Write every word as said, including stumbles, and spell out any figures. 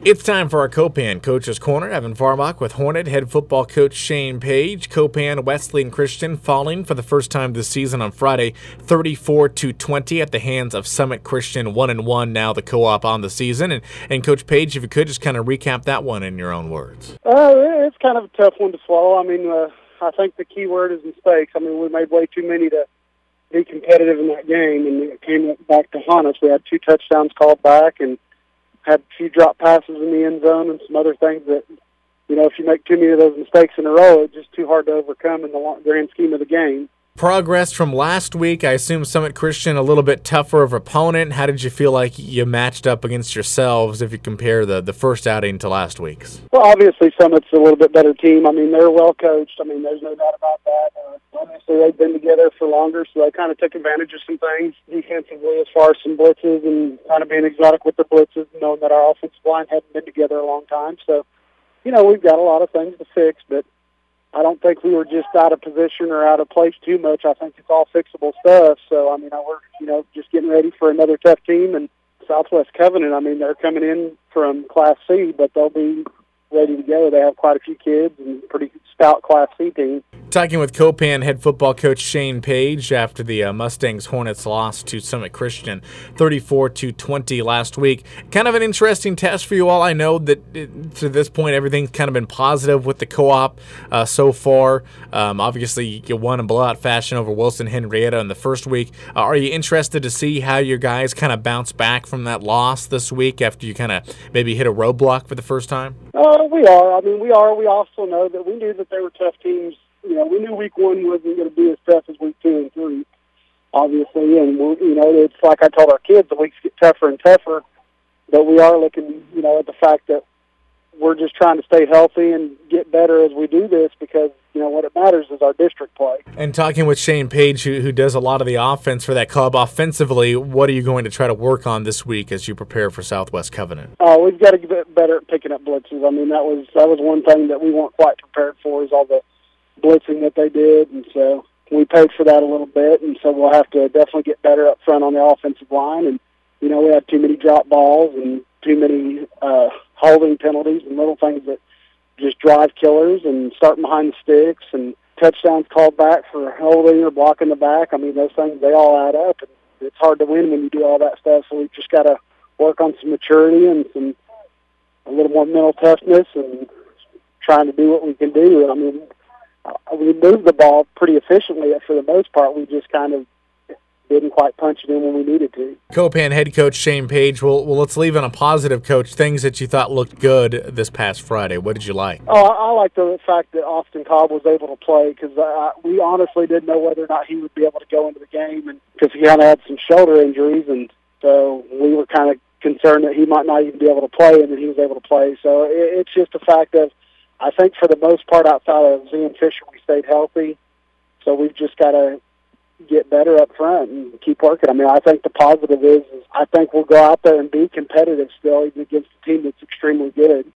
It's time for our Copan Coach's Corner. Evan Farbach with Hornet head football coach Shane Page. Copan Wesleyan Christian falling for the first time this season on Friday, thirty-four to twenty at the hands of Summit Christian, one and one now the co-op on the season. And, and Coach Page, if you could just kind of recap that one in your own words. Uh, it's kind of a tough one to swallow. I mean, uh, I think the key word is mistakes. I mean, we made way too many to be competitive in that game, and it came back to haunt us. We had two touchdowns called back and had a few drop passes in the end zone and some other things that, you know, if you make too many of those mistakes in a row, it's just too hard to overcome in the grand scheme of the game. Progress from last week, I assume Summit Christian a little bit tougher of opponent. How did you feel like you matched up against yourselves if you compare the, the first outing to last week's? Well, obviously Summit's a little bit better team. I mean, they're well coached. I mean, there's no doubt about that. Uh, obviously, they've been together for longer, so they kind of took advantage of some things defensively as far as some blitzes and kind of being exotic with the blitzes, knowing that our offensive line hadn't been together a long time. So, you know, we've got a lot of things to fix, but I don't think we were just out of position or out of place too much. I think it's all fixable stuff. So, I mean, we're, you know, just getting ready for another tough team. And Southwest Covenant, I mean, they're coming in from Class C, but they'll be ready to go. They have quite a few kids and pretty stout Class C team. Talking with Copan head football coach Shane Page after the uh, Mustangs Hornets lost to Summit Christian thirty-four to twenty last week. Kind of an interesting test for you all. I know that it, to this point everything's kind of been positive with the co-op uh, so far. Um, obviously you won in blowout fashion over Wilson Henrietta in the first week. Uh, are you interested to see how your guys kind of bounce back from that loss this week after you kind of maybe hit a roadblock for the first time? Uh, we are. I mean, we are. We also know that we knew that they were tough teams. You know, we knew week one wasn't going to be as tough as week two and three, obviously. And, we're, you know, it's like I told our kids, the weeks get tougher and tougher. But we are looking, you know, at the fact that we're just trying to stay healthy and get better as we do this because, you know, what it matters is our district play. And talking with Shane Page, who, who does a lot of the offense for that club offensively, what are you going to try to work on this week as you prepare for Southwest Covenant? Uh, we've got to get better at picking up blitzes. I mean, that was that was one thing that we weren't quite prepared for is all the blitzing that they did, and so we paid for that a little bit, and so we'll have to definitely get better up front on the offensive line. And, you know, we had too many drop balls and too many uh, holding penalties and little things that just drive killers and starting behind the sticks and touchdowns called back for holding or blocking the back. I mean, those things, they all add up, and it's hard to win when you do all that stuff, so we've just got to work on some maturity and some a little more mental toughness and trying to do what we can do. I mean, we moved the ball pretty efficiently for the most part. We just kind of didn't quite punch it in when we needed to. Copan head coach Shane Page, well, well, let's leave on a positive, Coach. Things that you thought looked good this past Friday. What did you like? Oh, I, I like the fact that Austin Cobb was able to play because uh, we honestly didn't know whether or not he would be able to go into the game, and because he kind of had some shoulder injuries, and so we were kind of concerned that he might not even be able to play, and then he was able to play. So it, it's just a fact of, I think for the most part outside of Zian Fisher, we stayed healthy. So we've just got to get better up front and keep working. I mean, I think the positive is, is I think we'll go out there and be competitive still, even against a team that's extremely good.